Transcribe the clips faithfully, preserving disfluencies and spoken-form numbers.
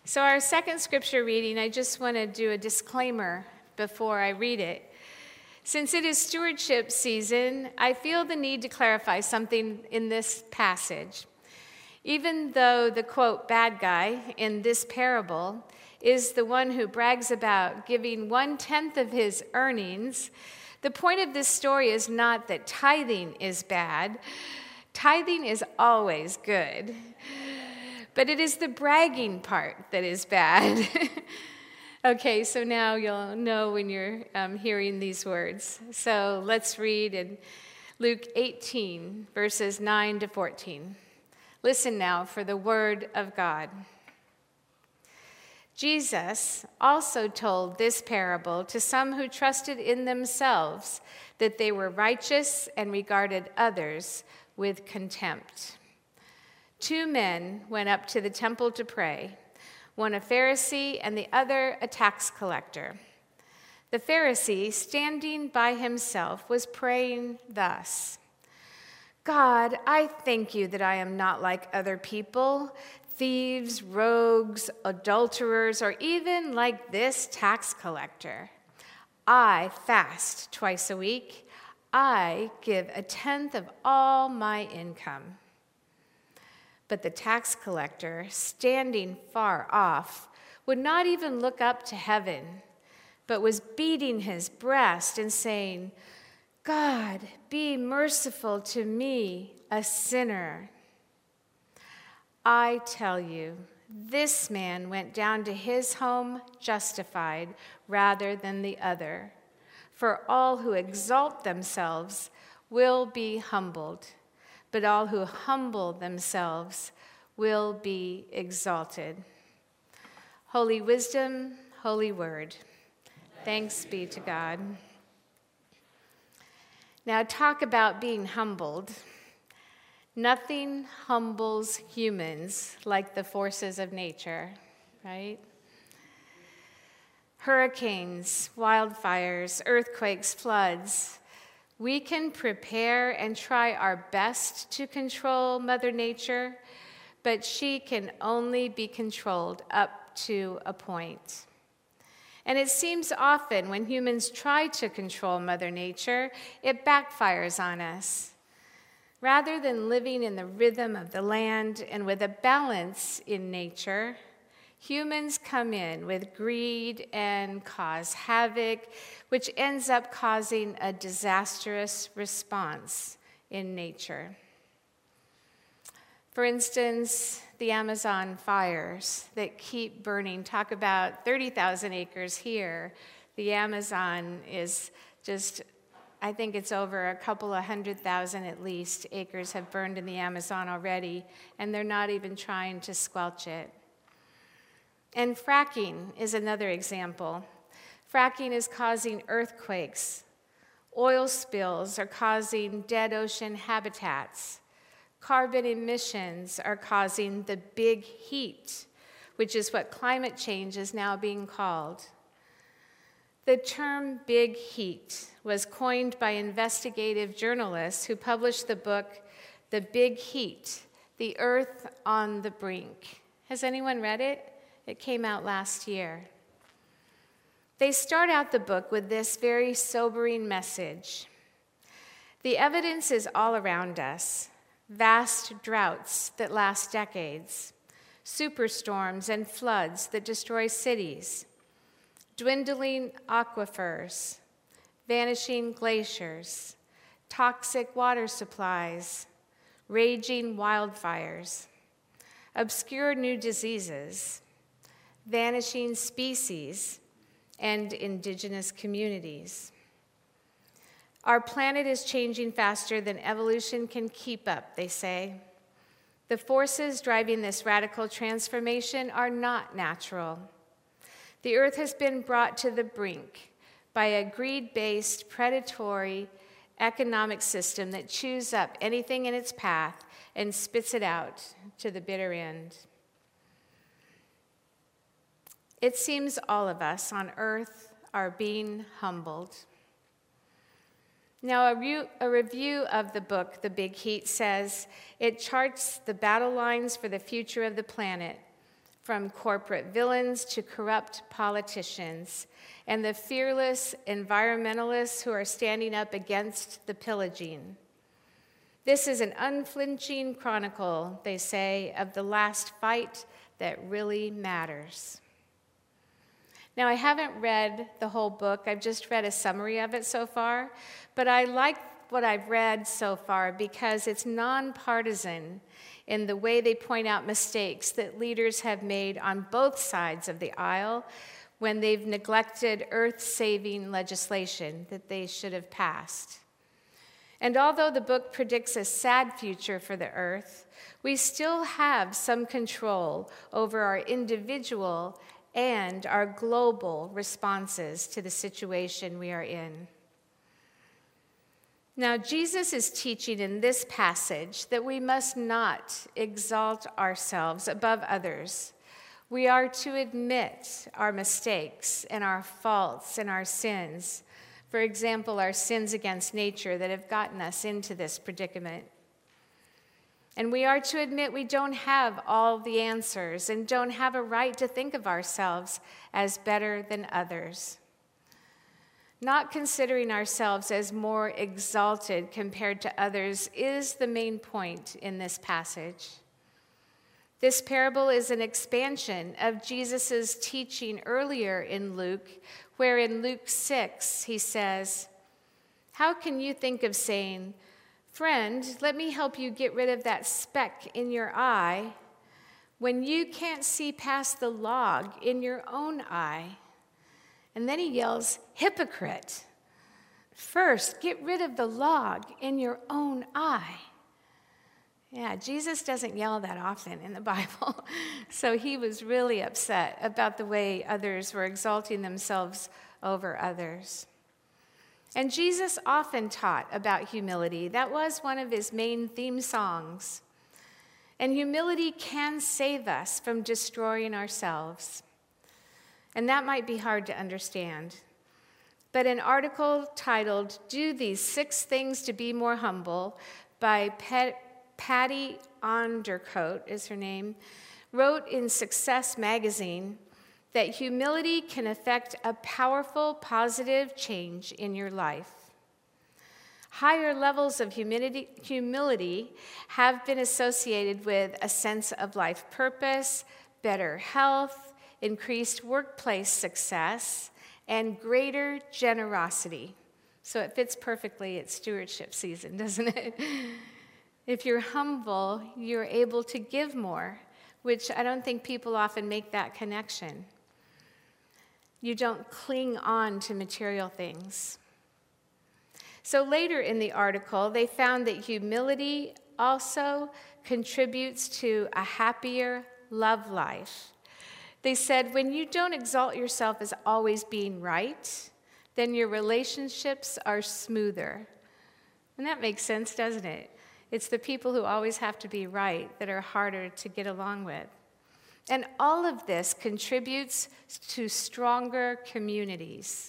So our second scripture reading, I just want to do a disclaimer before I read it. Since it is stewardship season, I feel the need to clarify something in this passage. Even though the, quote, bad guy in this parable is the one who brags about giving one-tenth of his earnings, the point of this story is not that tithing is bad. Tithing is always good. But it is the bragging part that is bad. Okay, so now you'll know when you're um, hearing these words. So let's read in Luke eighteen, verses nine to fourteen. Listen now for the word of God. Jesus also told this parable to some who trusted in themselves that they were righteous and regarded others with contempt. Two men went up to the temple to pray, one a Pharisee and the other a tax collector. The Pharisee, standing by himself, was praying thus: God, I thank you that I am not like other people, thieves, rogues, adulterers, or even like this tax collector. I fast twice a week. I give a tenth of all my income. But the tax collector, standing far off, would not even look up to heaven, but was beating his breast and saying, God, be merciful to me, a sinner. I tell you, this man went down to his home justified rather than the other. For all who exalt themselves will be humbled, but all who humble themselves will be exalted. Holy wisdom, holy word. Thanks be to God. Now, talk about being humbled. Nothing humbles humans like the forces of nature, right? Hurricanes, wildfires, earthquakes, floods. We can prepare and try our best to control Mother Nature, but she can only be controlled up to a point. And it seems often when humans try to control Mother Nature, it backfires on us. Rather than living in the rhythm of the land and with a balance in nature, humans come in with greed and cause havoc, which ends up causing a disastrous response in nature. For instance, the Amazon fires that keep burning. Talk about thirty thousand acres here. The Amazon is just, I think it's over a couple of hundred thousand at least acres have burned in the Amazon already, and they're not even trying to squelch it. And fracking is another example. Fracking is causing earthquakes. Oil spills are causing dead ocean habitats. Carbon emissions are causing the big heat, which is what climate change is now being called. The term big heat was coined by investigative journalists who published the book, The Big Heat, The Earth on the Brink. Has anyone read it? It came out last year. They start out the book with this very sobering message. The evidence is all around us. Vast droughts that last decades, superstorms and floods that destroy cities, dwindling aquifers, vanishing glaciers, toxic water supplies, raging wildfires, obscure new diseases, vanishing species, and indigenous communities. Our planet is changing faster than evolution can keep up, they say. The forces driving this radical transformation are not natural. The earth has been brought to the brink by a greed-based, predatory economic system that chews up anything in its path and spits it out to the bitter end. It seems all of us on earth are being humbled. Now, a, re- a review of the book, The Big Heat, says it charts the battle lines for the future of the planet, from corporate villains to corrupt politicians, and the fearless environmentalists who are standing up against the pillaging. This is an unflinching chronicle, they say, of the last fight that really matters. Now, I haven't read the whole book. I've just read a summary of it so far, but I like what I've read so far because it's nonpartisan in the way they point out mistakes that leaders have made on both sides of the aisle when they've neglected earth-saving legislation that they should have passed. And although the book predicts a sad future for the earth, we still have some control over our individual and our global responses to the situation we are in. Now, Jesus is teaching in this passage that we must not exalt ourselves above others. We are to admit our mistakes and our faults and our sins. For example, our sins against nature that have gotten us into this predicament. And we are to admit we don't have all the answers and don't have a right to think of ourselves as better than others. Not considering ourselves as more exalted compared to others is the main point in this passage. This parable is an expansion of Jesus' teaching earlier in Luke, where in Luke six he says, "How can you think of saying, 'Friend, let me help you get rid of that speck in your eye,' when you can't see past the log in your own eye?" And then he yells, "Hypocrite! First, get rid of the log in your own eye." Yeah, Jesus doesn't yell that often in the Bible. So he was really upset about the way others were exalting themselves over others. And Jesus often taught about humility. That was one of his main theme songs. And humility can save us from destroying ourselves. And that might be hard to understand. But an article titled, "Do These Six Things to Be More Humble" by Pet Patty Ondercoat is her name, wrote in Success magazine that humility can affect a powerful, positive change in your life. Higher levels of humility, humility have been associated with a sense of life purpose, better health, increased workplace success, and greater generosity. So it fits perfectly at stewardship season, doesn't it? If you're humble, you're able to give more, which I don't think people often make that connection. You don't cling on to material things. So later in the article, they found that humility also contributes to a happier love life. They said, when you don't exalt yourself as always being right, then your relationships are smoother. And that makes sense, doesn't it? It's the people who always have to be right that are harder to get along with. And all of this contributes to stronger communities.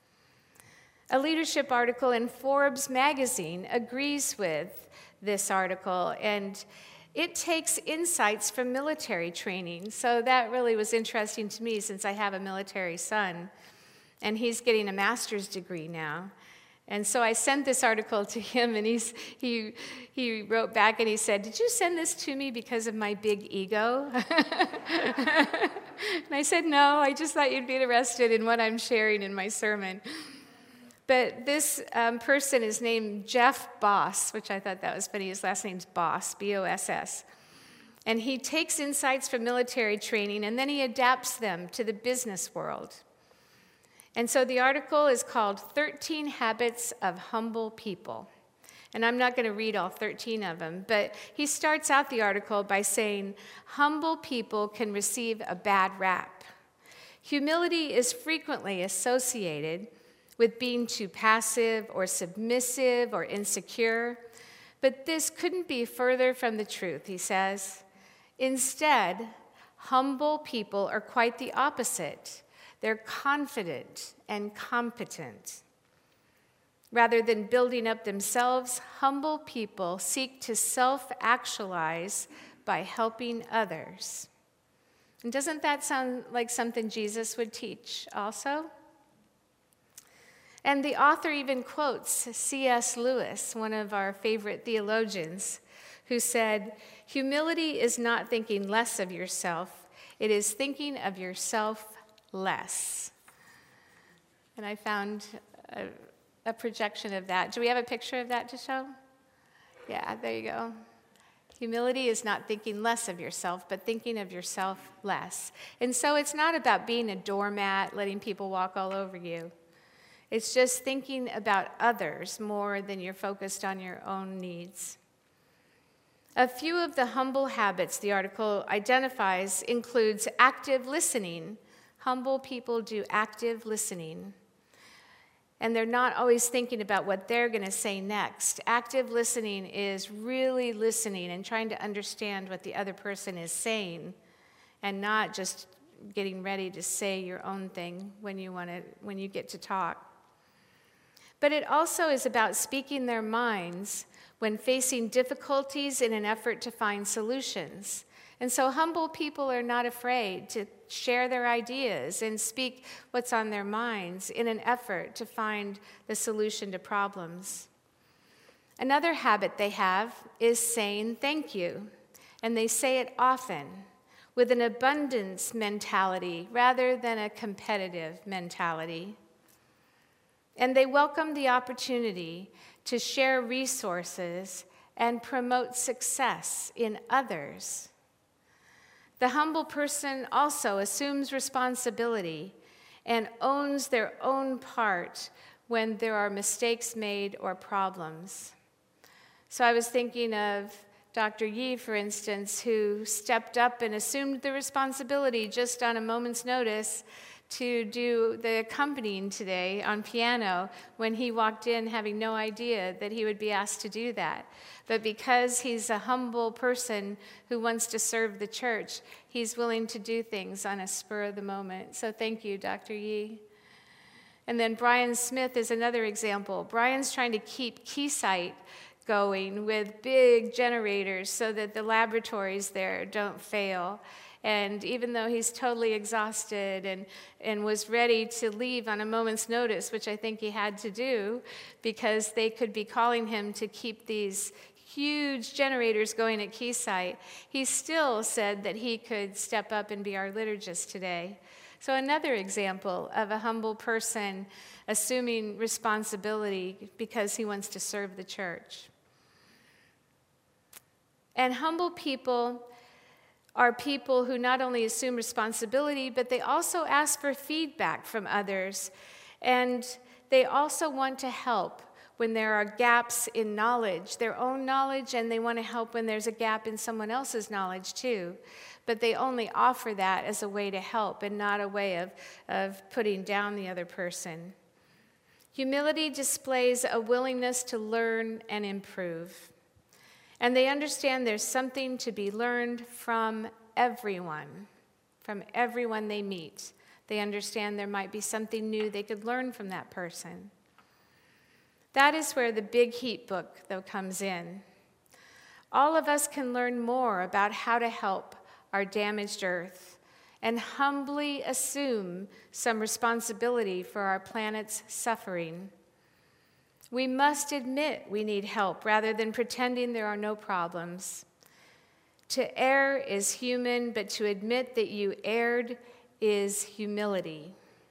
A leadership article in Forbes magazine agrees with this article, and it takes insights from military training. So that really was interesting to me since I have a military son, and he's getting a master's degree now. And so I sent this article to him, and he's, he, he wrote back and he said, "Did you send this to me because of my big ego?" And I said, "No, I just thought you'd be interested in what I'm sharing in my sermon." But this um, person is named Jeff Boss, which I thought that was funny. His last name's Boss, B O S S. And he takes insights from military training, and then he adapts them to the business world. And so the article is called thirteen Habits of Humble People. And I'm not going to read all thirteen of them, but he starts out the article by saying, humble people can receive a bad rap. Humility is frequently associated with being too passive or submissive or insecure, but this couldn't be further from the truth, he says. Instead, humble people are quite the opposite. They're confident and competent. Rather than building up themselves, humble people seek to self-actualize by helping others. And doesn't that sound like something Jesus would teach also? And the author even quotes C S Lewis, one of our favorite theologians, who said, "Humility is not thinking less of yourself, it is thinking of yourself less." And I found a, a projection of that. Do we have a picture of that to show? Yeah, there you go. Humility is not thinking less of yourself, but thinking of yourself less. And so it's not about being a doormat, letting people walk all over you. It's just thinking about others more than you're focused on your own needs. A few of the humble habits the article identifies includes active listening. Humble people do active listening. And they're not always thinking about what they're going to say next. Active listening is really listening and trying to understand what the other person is saying and not just getting ready to say your own thing when you want to, when you get to talk. But it also is about speaking their minds when facing difficulties in an effort to find solutions. And so humble people are not afraid to share their ideas and speak what's on their minds in an effort to find the solution to problems. Another habit they have is saying thank you, and they say it often with an abundance mentality rather than a competitive mentality. And they welcome the opportunity to share resources and promote success in others. The humble person also assumes responsibility and owns their own part when there are mistakes made or problems. So I was thinking of Doctor Yi, for instance, who stepped up and assumed the responsibility just on a moment's notice to do the accompanying today on piano when he walked in having no idea that he would be asked to do that. But because he's a humble person who wants to serve the church, he's willing to do things on a spur of the moment. So thank you, Doctor Yi. And then Brian Smith is another example. Brian's trying to keep Keysight going with big generators so that the laboratories there don't fail. And even though he's totally exhausted and, and was ready to leave on a moment's notice, which I think he had to do because they could be calling him to keep these huge generators going at Keysight, he still said that he could step up and be our liturgist today. So another example of a humble person assuming responsibility because he wants to serve the church. And humble people are people who not only assume responsibility, but they also ask for feedback from others. And they also want to help when there are gaps in knowledge, their own knowledge, and they want to help when there's a gap in someone else's knowledge too. But they only offer that as a way to help and not a way of, of putting down the other person. Humility displays a willingness to learn and improve. And they understand there's something to be learned from everyone, from everyone they meet. They understand there might be something new they could learn from that person. That is where the Big Heat book, though, comes in. All of us can learn more about how to help our damaged earth and humbly assume some responsibility for our planet's suffering. We must admit we need help rather than pretending there are no problems. To err is human, but to admit that you erred is humility.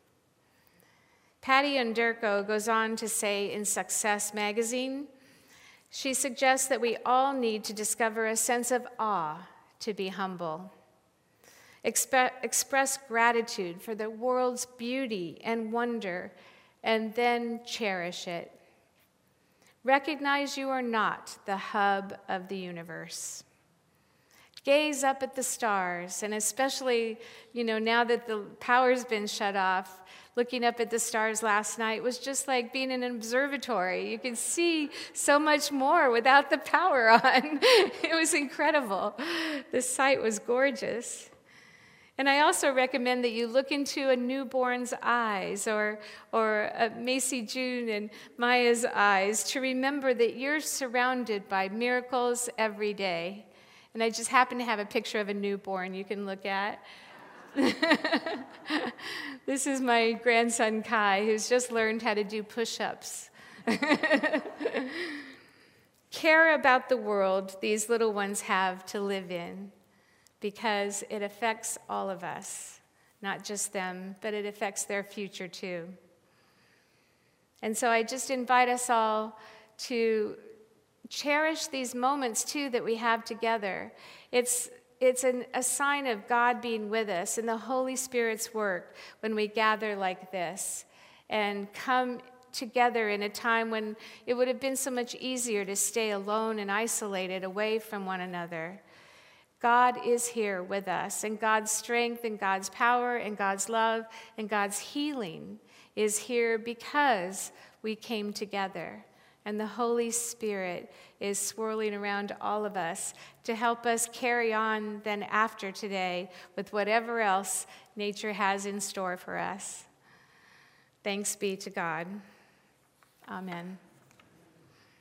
Patty Underko goes on to say in Success magazine, she suggests that we all need to discover a sense of awe to be humble. Expe- express gratitude for the world's beauty and wonder, and then cherish it. Recognize you are not the hub of the universe. Gaze up at the stars, and especially, you know, now that the power's been shut off, looking up at the stars last night was just like being in an observatory. You could see so much more without the power on. It was incredible. The sight was gorgeous. And I also recommend that you look into a newborn's eyes or, or uh, Macy June and Maya's eyes to remember that you're surrounded by miracles every day. And I just happen to have a picture of a newborn you can look at. This is my grandson Kai, who's just learned how to do push-ups. Care about the world these little ones have to live in, because it affects all of us, not just them, but it affects their future too. And so I just invite us all to cherish these moments too that we have together. It's It's an, a sign of God being with us and the Holy Spirit's work when we gather like this and come together in a time when it would have been so much easier to stay alone and isolated away from one another. God is here with us, and God's strength and God's power and God's love and God's healing is here because we came together. And the Holy Spirit is swirling around all of us to help us carry on then after today with whatever else nature has in store for us. Thanks be to God. Amen.